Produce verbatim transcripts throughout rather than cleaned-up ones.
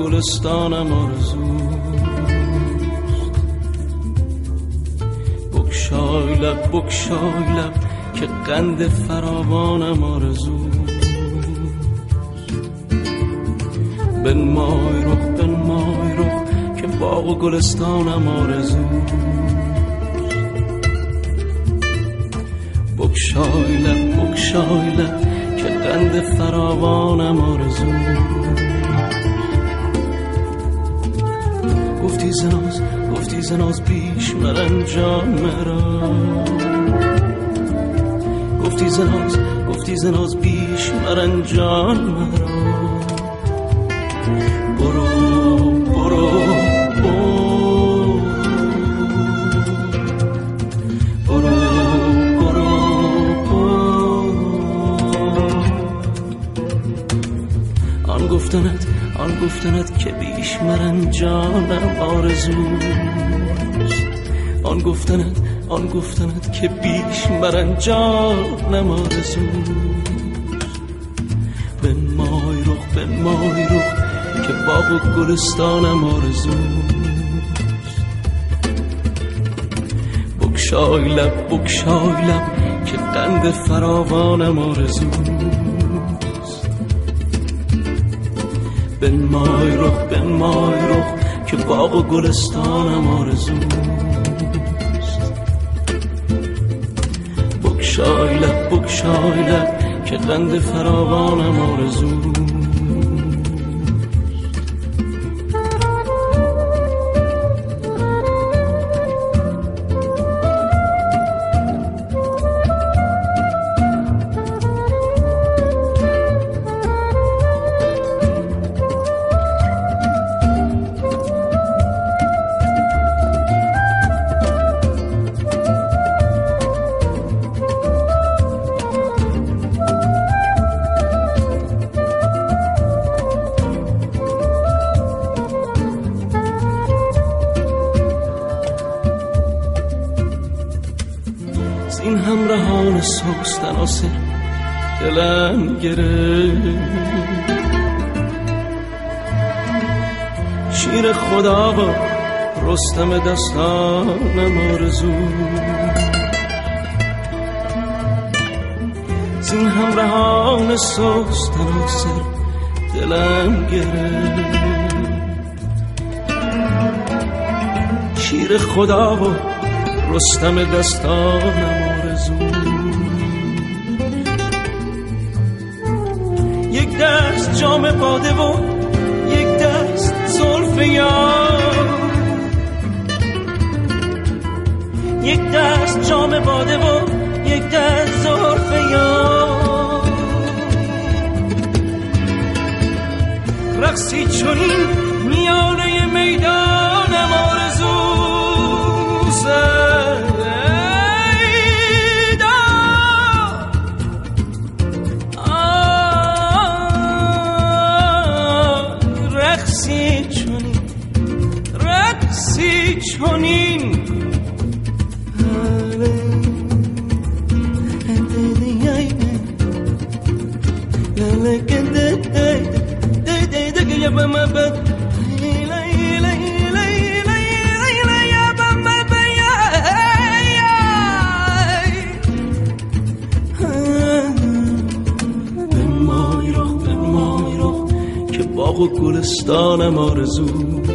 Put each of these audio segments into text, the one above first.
گلستانم آرزوست. بگشای لب بگشای لب که قند فراوانم آرزوست. بنمای رخ بنمای رخ که باغ و گلستانم آرزوست. بگشای لب بگشای لب که قند فراوانم آرزوست. گفتی زناز گفتی زناز بیش مرنجان مرا. گفتی زناز گفتی زناز بیش مرنجان مرا. برو برو برو برو برو آن گفتنت آن گفتنت که بیش مرنجانم آرزوست. آن گفتنت آن گفتنت که بیش مرنجانم آرزوست. بنمای رخ بنمای رخ که باغ و گلستانم آرزوست. بگشای لب بگشای لب که قند فراوانم آرزوست. بنمای رخ بنمای رخ که باغ و گلستانم آرزوست. بگشای لب بگشای لب که قند فراوانم آرزوست. این همراهان سوستن آسر دلم گرفت. شیر خدا با رستم دستانم آرزوست. این همراهان سوستن آسر دلم گرفت. شیر خدا با رستم دستانم آرزوست. یک دست جام باده و یک دست زلف یار. یک دست جام باده و یک دست زلف یار. رقصی چنین میانه میدانم آرزوست. رقصی چنین رقصی چنین باغ و گلستانم آرزوست.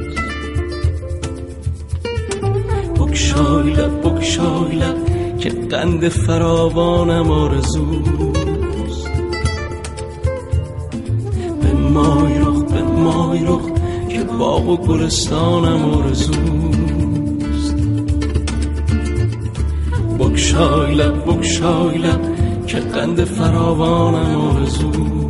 بگشای لب بگشای لب که قند فراوانم آرزوست. بنمای رخ بنمای رخ که باغ و گلستانم آرزوست. بگشای لب بگشای لب که قند فراوانم آرزوست.